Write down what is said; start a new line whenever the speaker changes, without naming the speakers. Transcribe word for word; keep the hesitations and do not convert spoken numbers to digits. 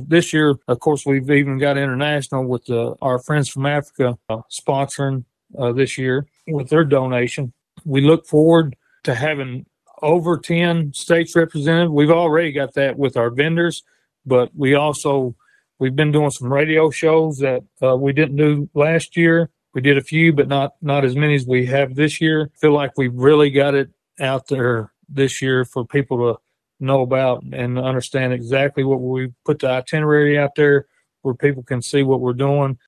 this year, of course, we've even got international with uh, our friends from Africa uh, sponsoring uh, this year with their donation. We look forward to having over ten states represented. We've already got that with our vendors, but we also, we've been doing some radio shows that uh, we didn't do last year. We did a few, but not, not as many as we have this year. Feel like we've really got it out there this year for people to know about and understand exactly what we put the itinerary out there where people can see what we're doing.